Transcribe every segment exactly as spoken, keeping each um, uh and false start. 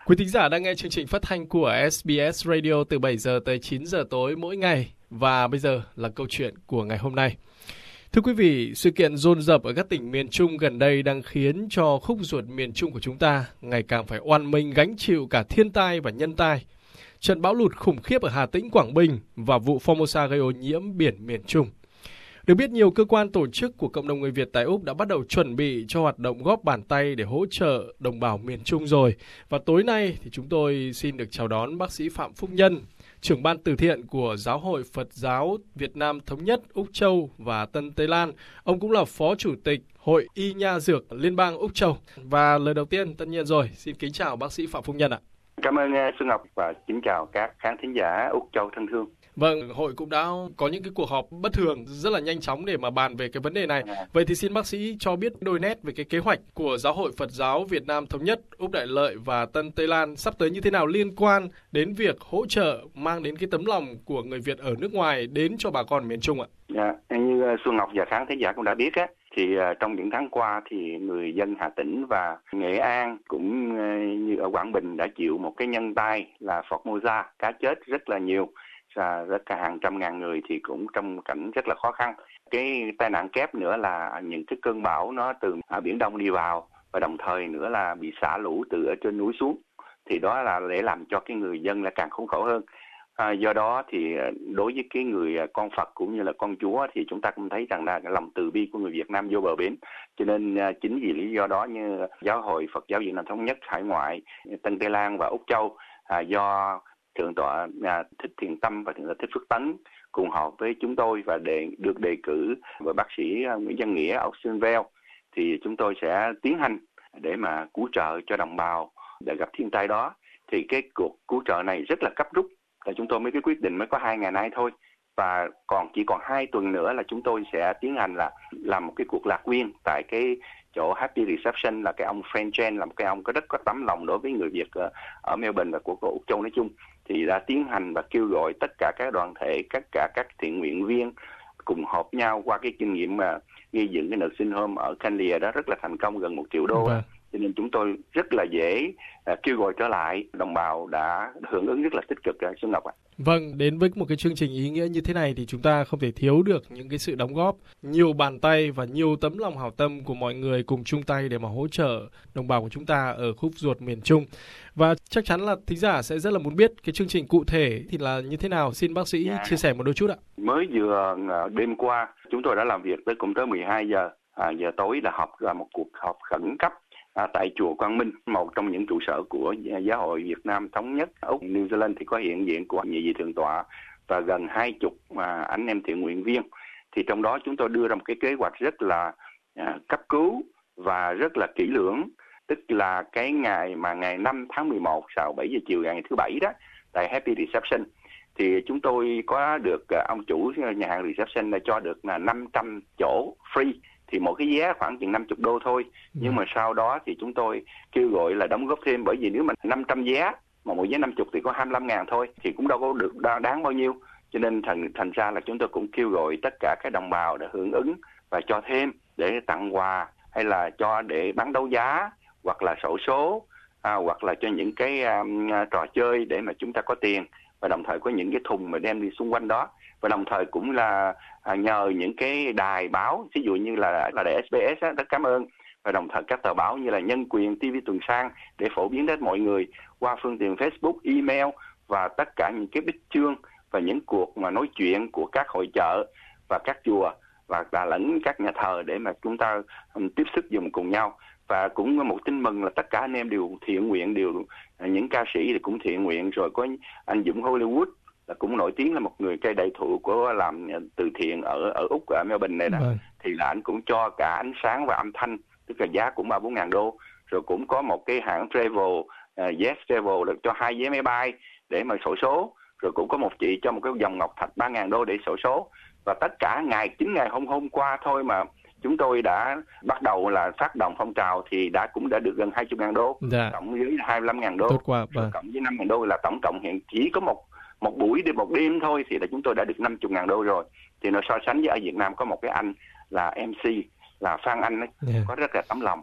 Quý thính giả đang nghe chương trình phát thanh của ét bê ét Radio từ bảy giờ tới chín giờ tối mỗi ngày. Và bây giờ là câu chuyện của ngày hôm nay. Thưa quý vị, sự kiện dồn dập ở các tỉnh miền Trung gần đây đang khiến cho khúc ruột miền Trung của chúng ta ngày càng phải oằn mình gánh chịu cả thiên tai và nhân tai. Trận bão lụt khủng khiếp ở Hà Tĩnh, Quảng Bình và vụ Formosa gây ô nhiễm biển miền Trung. Được biết, nhiều cơ quan tổ chức của cộng đồng người Việt tại Úc đã bắt đầu chuẩn bị cho hoạt động góp bàn tay để hỗ trợ đồng bào miền Trung rồi. Và tối nay thì chúng tôi xin được chào đón bác sĩ Phạm Phúc Nhân, trưởng ban từ thiện của Giáo hội Phật giáo Việt Nam Thống nhất Úc Châu và Tân Tây Lan. Ông cũng là Phó Chủ tịch Hội Y Nha Dược Liên bang Úc Châu. Và lời đầu tiên, tất nhiên rồi, xin kính chào bác sĩ Phạm Phúc Nhân ạ. Cảm ơn Xuân Ngọc và kính chào các khán thính giả Úc Châu thân thương. Vâng, hội cũng đã có những cái cuộc họp bất thường rất là nhanh chóng để mà bàn về cái vấn đề này. Vậy thì xin bác sĩ cho biết đôi nét về cái kế hoạch của Giáo hội Phật giáo Việt Nam Thống nhất Úc Đại Lợi và Tân Tây Lan sắp tới như thế nào liên quan đến việc hỗ trợ mang đến cái tấm lòng của người Việt ở nước ngoài đến cho bà con miền Trung ạ? Dạ, như Xuân Ngọc và khán thính giả cũng đã biết á, thì trong những tháng qua thì người dân Hà Tĩnh và Nghệ An cũng như ở Quảng Bình đã chịu một cái nhân tai là Formosa, cá chết rất là nhiều. Và rất cả hàng trăm ngàn người thì cũng trong cảnh rất là khó khăn. Cái tai nạn kép nữa là những cái cơn bão nó từ ở Biển Đông đi vào và đồng thời nữa là bị xả lũ từ ở trên núi xuống. Thì đó là để làm cho cái người dân là càng khốn khổ hơn. À, do đó thì đối với cái người con Phật cũng như là con Chúa thì chúng ta cũng thấy rằng là cái lòng từ bi của người Việt Nam vô bờ bến. Cho nên chính vì lý do đó như Giáo hội Phật giáo Việt Nam Thống nhất Hải ngoại, Tân Tây Lan và Úc Châu à, do Thượng tọa à, Thích Thiện Tâm và Thượng tọa Thích Phước Tấn cùng họp với chúng tôi và đề, được đề cử bởi bác sĩ Nguyễn Văn Nghĩa ở Australia, thì chúng tôi sẽ tiến hành để mà cứu trợ cho đồng bào để gặp thiên tai đó. Thì cái cuộc cứu trợ này rất là cấp rút, là chúng tôi mới cái quyết định mới có hai ngày nay thôi, và còn chỉ còn hai tuần nữa là chúng tôi sẽ tiến hành là làm một cái cuộc lạc quyên tại cái chỗ Happy Reception, là cái ông Frank Chen, là một cái ông có rất có tấm lòng đối với người Việt ở Melbourne và của Úc Châu nói chung, thì đã tiến hành và kêu gọi tất cả các đoàn thể, tất cả các thiện nguyện viên cùng họp nhau qua cái kinh nghiệm mà gây dựng cái nursing home ở Canlia đó rất là thành công, gần một triệu đô. Vâng. Cho nên chúng tôi rất là dễ uh, kêu gọi trở lại, đồng bào đã hưởng ứng rất là tích cực. Xuân Ngọc ạ. Vâng, đến với một cái chương trình ý nghĩa như thế này thì chúng ta không thể thiếu được những cái sự đóng góp, nhiều bàn tay và nhiều tấm lòng hảo tâm của mọi người cùng chung tay để mà hỗ trợ đồng bào của chúng ta ở khúc ruột miền Trung. Và chắc chắn là thính giả sẽ rất là muốn biết cái chương trình cụ thể thì là như thế nào. Xin bác sĩ yeah. chia sẻ một đôi chút ạ. Mới vừa đêm qua chúng tôi đã làm việc tới cũng tới mười hai giờ, à, giờ tối là họp ra một cuộc họp khẩn cấp À, tại chùa Quang Minh, một trong những trụ sở của Giáo hội Việt Nam Thống nhất Úc New Zealand, thì có hiện diện của nhị vị thượng tọa và gần hai chục à, anh em thiện nguyện viên. Thì trong đó chúng tôi đưa ra một cái kế hoạch rất là à, cấp cứu và rất là kỹ lưỡng, tức là cái ngày mà ngày năm tháng mười một sau bảy giờ chiều ngày thứ bảy đó, tại Happy Reception, thì chúng tôi có được à, ông chủ nhà hàng Reception đã cho được là năm trăm chỗ free. Thì một cái vé khoảng chừng năm mươi đô thôi. Nhưng mà sau đó thì chúng tôi kêu gọi là đóng góp thêm, bởi vì nếu mà năm trăm vé, mà một vé năm mươi thì có hai mươi lăm ngàn thôi, thì cũng đâu có được đáng bao nhiêu. Cho nên thành, thành ra là chúng tôi cũng kêu gọi tất cả các đồng bào để hưởng ứng và cho thêm để tặng quà, hay là cho để bán đấu giá, hoặc là xổ số, à, hoặc là cho những cái um, trò chơi để mà chúng ta có tiền, và đồng thời có những cái thùng mà đem đi xung quanh đó. Và đồng thời cũng là à, nhờ những cái đài báo, ví dụ như là là đài ét bê ét á, rất cảm ơn, và đồng thời các tờ báo như là Nhân Quyền, ti vi Tuần Sang để phổ biến đến mọi người qua phương tiện Facebook, email và tất cả những cái bích chương và những cuộc mà nói chuyện của các hội chợ và các chùa và là lẫn các nhà thờ để mà chúng ta um, tiếp sức dùng cùng nhau. Và cũng một tin mừng là tất cả anh em đều thiện nguyện, đều những ca sĩ thì cũng thiện nguyện, rồi có anh Dũng Hollywood là cũng nổi tiếng là một người cây đại thụ của làm từ thiện ở ở Úc, ở Melbourne này nè, vâng. Thì là anh cũng cho cả ánh sáng và âm thanh, tức là giá cũng ba bốn ngàn đô. Rồi cũng có một cái hãng travel, uh, Yes Travel được cho hai vé máy bay để mà xổ số. Rồi cũng có một chị cho một cái vòng ngọc thạch ba ngàn đô để xổ số. Và tất cả ngày chính ngày hôm hôm qua thôi mà chúng tôi đã bắt đầu là phát động phong trào thì đã cũng đã được gần hai mươi ngàn đô, dạ. Cộng với hai mươi lăm ngàn đô, quá, vâng. Cộng với năm ngàn đô là tổng cộng hiện chỉ có một một buổi đi một đêm thôi thì là chúng tôi đã được năm mươi ngàn đô rồi. Thì nó so sánh với ở Việt Nam có một cái anh là em xê là Phan Anh ấy, yeah. có rất là tấm lòng.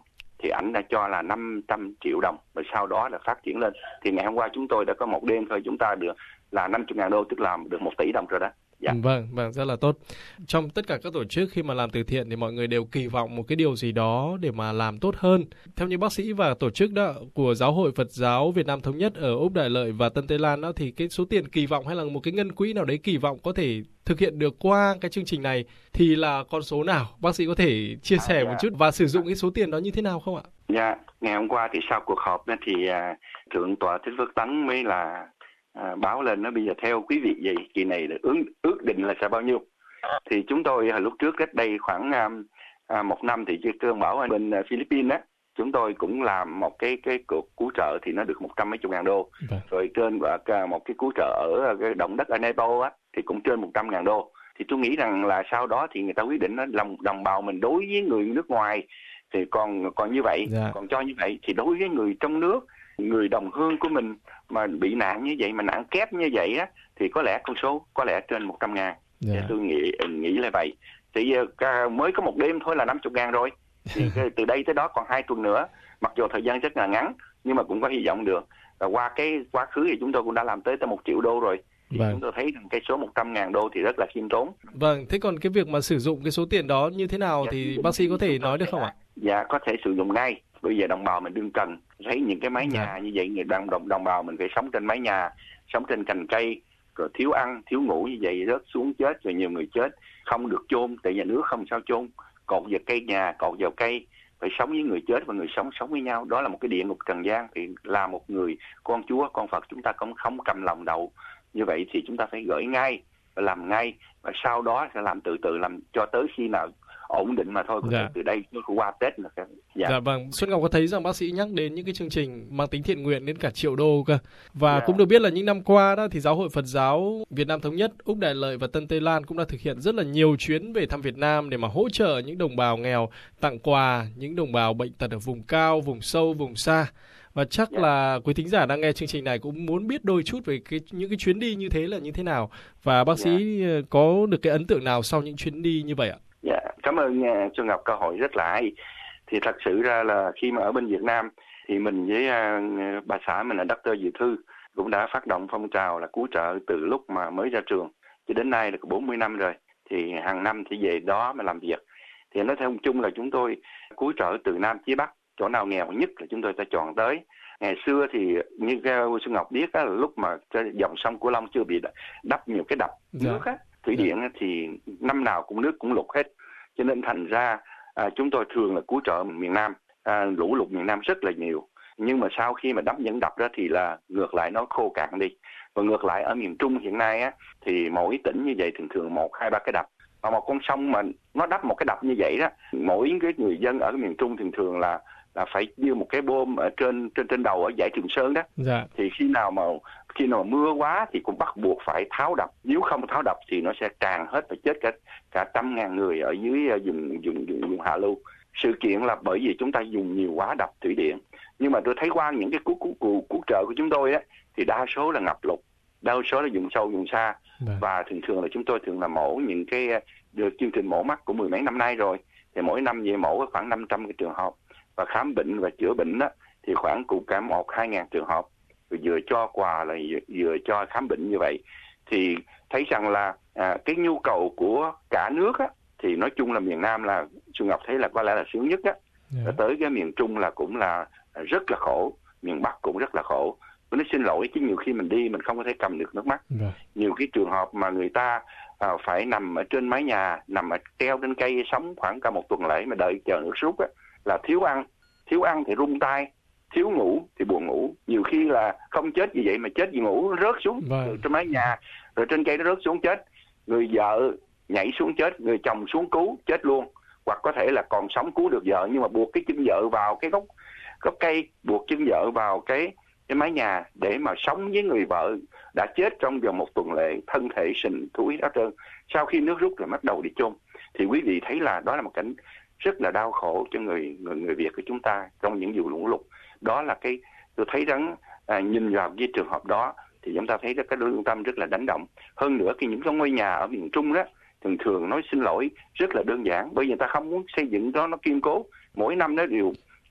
thì ảnh đã cho là năm trăm triệu đồng và sau đó là phát triển lên. Thì ngày hôm qua chúng tôi đã có một đêm thôi, chúng ta được là năm mươi ngàn đô, tức là được một tỷ đồng rồi đó. Dạ. Vâng, vâng, rất là tốt. Trong tất cả các tổ chức khi mà làm từ thiện thì mọi người đều kỳ vọng một cái điều gì đó để mà làm tốt hơn. Theo như bác sĩ và tổ chức đó của Giáo hội Phật giáo Việt Nam Thống nhất ở Úc Đại Lợi và Tân Tây Lan đó, thì cái số tiền kỳ vọng hay là một cái ngân quỹ nào đấy kỳ vọng có thể thực hiện được qua cái chương trình này thì là con số nào? Bác sĩ có thể chia sẻ à, dạ. một chút và sử dụng cái số tiền đó như thế nào không ạ? Dạ, ngày hôm qua thì sau cuộc họp đó thì uh, Thượng tọa Thích Phước Tấn mới là À, báo lên nó bây giờ theo quý vị gì kỳ này là ước ước định là sẽ bao nhiêu. Thì chúng tôi hồi lúc trước cách đây khoảng à, à, một năm thì cái cơn bão ở bên à, Philippines á, chúng tôi cũng làm một cái cái cuộc cứu trợ thì nó được một trăm mấy chục ngàn đô. Vâng. Rồi trên và một cái cứu trợ ở cái động đất ở Nepal á thì cũng trên một trăm ngàn đô. Thì tôi nghĩ rằng là sau đó thì người ta quyết định nó lòng đồng bào mình đối với người nước ngoài thì còn còn như vậy, dạ. còn cho như vậy thì đối với người trong nước, người đồng hương của mình mà bị nạn như vậy, mà nạn kép như vậy á, thì có lẽ con số có lẽ trên một trăm ngàn. Yeah. Tôi nghĩ nghĩ là vậy. Thì uh, mới có một đêm thôi là năm mươi ngàn rồi. Thì từ đây tới đó còn hai tuần nữa. Mặc dù thời gian rất là ngắn, nhưng mà cũng có hy vọng được. Và qua cái quá khứ thì chúng tôi cũng đã làm tới tới một triệu đô rồi. Thì vâng. chúng tôi thấy rằng cái số một trăm ngàn đô thì rất là khiêm tốn. Vâng, thế còn cái việc mà sử dụng cái số tiền đó như thế nào dạ, thì bác sĩ có thể nói được không ạ? Dạ, có thể sử dụng ngay. Bây giờ đồng bào mình đương cần thấy những cái mái nhà như vậy, người đồng, đồng đồng bào mình phải sống trên mái nhà, sống trên cành cây, rồi thiếu ăn thiếu ngủ như vậy, rớt xuống chết, rồi nhiều người chết không được chôn, tại nhà nước không sao chôn, cột vào cây nhà, cột vào cây, phải sống với người chết và người sống sống với nhau. Đó là một cái địa ngục trần gian. Thì là một người con Chúa, con Phật, chúng ta cũng không cầm lòng đầu như vậy thì chúng ta phải gửi ngay và làm ngay, và sau đó sẽ làm từ từ, làm cho tới khi nào ổn định mà thôi. Dạ. Từ đây nó qua Tết là dạ. dạ vâng. Xuân Ngọc có thấy rằng bác sĩ nhắc đến những cái chương trình mang tính thiện nguyện đến cả triệu đô cơ, và dạ. cũng được biết là những năm qua đó thì Giáo hội Phật giáo Việt Nam Thống nhất, Úc Đại Lợi và Tân Tây Lan cũng đã thực hiện rất là nhiều chuyến về thăm Việt Nam để mà hỗ trợ những đồng bào nghèo, tặng quà những đồng bào bệnh tật ở vùng cao, vùng sâu, vùng xa. Và chắc yeah. là quý thính giả đang nghe chương trình này cũng muốn biết đôi chút về cái những cái chuyến đi như thế là như thế nào, và bác yeah. sĩ có được cái ấn tượng nào sau những chuyến đi như vậy ạ? Dạ, yeah. Cảm ơn uh, Xuân Ngọc, câu hỏi rất là hay. Thì thật sự ra là khi mà ở bên Việt Nam thì mình với uh, bà xã mình là Doctor Diệu Thư cũng đã phát động phong trào là cứu trợ từ lúc mà mới ra trường cho đến nay là bốn mươi năm rồi. Thì hàng năm thì về đó mà làm việc. Thì nói theo chung là chúng tôi cứu trợ từ Nam chí Bắc, chỗ nào nghèo nhất là chúng tôi sẽ chọn tới. Ngày xưa thì như Xuân Ngọc biết á, là lúc mà dòng sông Cửu Long chưa bị đắp nhiều cái đập dạ. nước á, thủy điện á, thì năm nào cũng nước cũng lụt hết. Cho nên thành ra à, chúng tôi thường là cứu trợ miền Nam, à, lũ lụt miền Nam rất là nhiều. Nhưng mà sau khi mà đắp những đập đó thì là ngược lại nó khô cạn đi. Và ngược lại ở miền Trung hiện nay á, thì mỗi tỉnh như vậy thường thường một, hai, ba cái đập. Và một con sông mà nó đắp một cái đập như vậy đó, mỗi cái người dân ở miền Trung thường thường là là phải như một cái bom ở trên trên trên đầu ở dãy Trường Sơn đó. Dạ. Thì khi nào mà khi nào mà mưa quá thì cũng bắt buộc phải tháo đập. Nếu không tháo đập thì nó sẽ tràn hết và chết cả cả trăm ngàn người ở dưới vùng vùng vùng, vùng hạ lưu. Sự kiện là bởi vì chúng ta dùng nhiều quá đập thủy điện. Nhưng mà tôi thấy qua những cái cứu cứu cứu, cứu trợ của chúng tôi á thì đa số là ngập lụt, đa số là vùng sâu vùng xa. Dạ. Và thường thường là chúng tôi thường là mổ những cái được chương trình mổ mắt của mười mấy năm nay rồi. Thì mỗi năm về mổ khoảng năm trăm cái trường hợp. Và khám bệnh và chữa bệnh đó, thì khoảng cũng cả một hai ngàn trường hợp, rồi vừa cho quà là vừa, vừa cho khám bệnh như vậy. Thì thấy rằng là à, cái nhu cầu của cả nước á, thì nói chung là miền Nam là Xuân Ngọc thấy là có lẽ là sướng nhất á. Yeah. Tới cái miền Trung là cũng là rất là khổ, miền Bắc cũng rất là khổ. Nó xin lỗi chứ nhiều khi mình đi mình không có thể cầm được nước mắt. Yeah. Nhiều cái trường hợp mà người ta à, phải nằm ở trên mái nhà, nằm ở treo trên cây sống khoảng cả một tuần lễ mà đợi chờ nước rút á, là thiếu ăn, thiếu ăn thì run tay, thiếu ngủ thì buồn ngủ. Nhiều khi là không chết vì vậy mà chết vì ngủ, rớt xuống vâng. trên mái nhà, rồi trên cây nó rớt xuống chết. Người vợ nhảy xuống chết, người chồng xuống cứu chết luôn. Hoặc có thể là còn sống cứu được vợ nhưng mà buộc cái chân vợ vào cái gốc gốc cây, buộc chân vợ vào cái cái mái nhà để mà sống với người vợ đã chết trong vòng một tuần lễ, thân thể sình thúi đó trơn. Sau khi nước rút là bắt đầu đi chôn. Thì quý vị thấy là đó là một cảnh rất là đau khổ cho người người người Việt của chúng ta trong những vụ lũ lụt. Đó là cái tôi thấy rằng à, nhìn vào cái trường hợp đó thì chúng ta thấy cái lương tâm rất là đánh động. Hơn nữa khi những cái ngôi nhà ở miền Trung đó thường thường nói xin lỗi rất là đơn giản, bởi vì người ta không muốn xây dựng đó nó kiên cố. Mỗi năm nó đều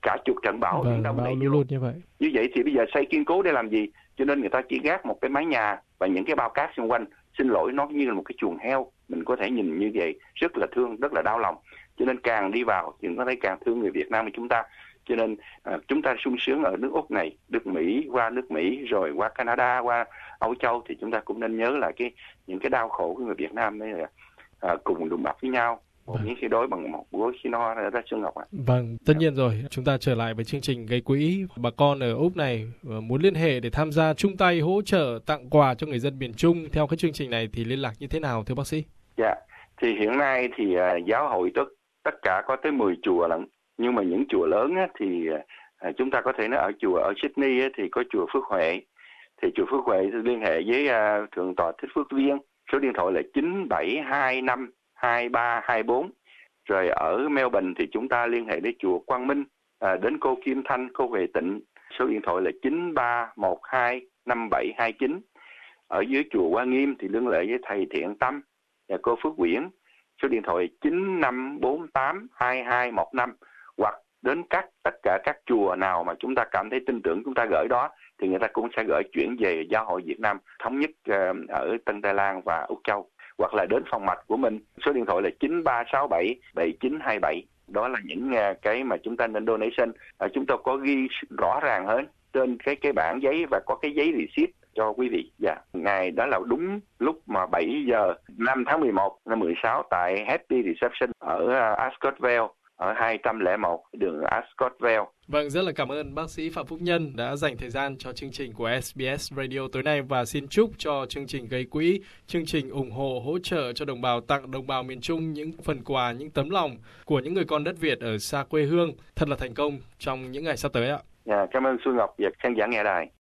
cả chục trận bão vâng, Biển Đông bão này lũ lụt như vậy. Như vậy thì bây giờ xây kiên cố để làm gì? Cho nên người ta chỉ gác một cái mái nhà và những cái bao cát xung quanh. Xin lỗi, nó như là một cái chuồng heo. Mình có thể nhìn như vậy rất là thương, rất là đau lòng. Cho nên càng đi vào thì có thấy càng thương người Việt Nam của chúng ta. Cho nên à, chúng ta sung sướng ở nước Úc này, nước Mỹ, qua nước Mỹ rồi qua Canada, qua Âu Châu thì chúng ta cũng nên nhớ là cái những cái đau khổ của người Việt Nam đấy là à, cùng đùm bọc với nhau. Một miếng khi đói bằng một gối khi no ra Xuân Ngọc ạ. À. Vâng, tất nhiên rồi. Chúng ta trở lại với chương trình gây quỹ. Bà con ở Úc này muốn liên hệ để tham gia chung tay hỗ trợ tặng quà cho người dân miền Trung theo cái chương trình này thì liên lạc như thế nào thưa bác sĩ? Dạ, thì hiện nay thì uh, giáo hội tất tất cả có tới mười chùa lận. Nhưng mà những chùa lớn á, thì uh, chúng ta có thể nói ở chùa ở Sydney á, thì có chùa Phước Huệ. Thì chùa Phước Huệ thì liên hệ với uh, Thượng tọa Thích Phước Viên. Số điện thoại là chín bảy hai năm hai ba hai bốn. Rồi ở Melbourne thì chúng ta liên hệ với chùa Quang Minh, à, đến cô Kim Thanh, cô Huệ Tịnh. Số điện thoại là chín ba một hai năm bảy hai chín. Ở dưới chùa Hoa Nghiêm thì liên hệ với thầy Thiện Tâm và cô Phước Nguyễn. Số điện thoại chín năm bốn tám hai hai một năm. Hoặc đến các tất cả các chùa nào mà chúng ta cảm thấy tin tưởng chúng ta gửi đó thì người ta cũng sẽ gửi chuyển về Giáo hội Việt Nam thống nhất uh, ở Tân Tây Lan và Úc Châu. Hoặc là đến phòng mạch của mình, số điện thoại là chín ba sáu bảy bảy chín hai bảy. Đó là những uh, cái mà chúng ta nên donation. Uh, chúng tôi có ghi rõ ràng hơn trên cái cái bảng giấy và có cái giấy receipt cho quý vị. Dạ, ngày đó là đúng lúc mà bảy giờ năm tháng mười một năm mười sáu tại Happy Reception ở uh, Ascot Vale, ở hai trăm lẻ một đường Ascot Vale. Vâng, rất là cảm ơn bác sĩ Phạm Phúc Nhân đã dành thời gian cho chương trình của ét bê ét Radio tối nay và xin chúc cho chương trình gây quỹ, chương trình ủng hộ hỗ trợ cho đồng bào, tặng đồng bào miền Trung những phần quà, những tấm lòng của những người con đất Việt ở xa quê hương thật là thành công trong những ngày sắp tới ạ. Dạ, cảm ơn Xuân Ngọc và khán giả nghe đài.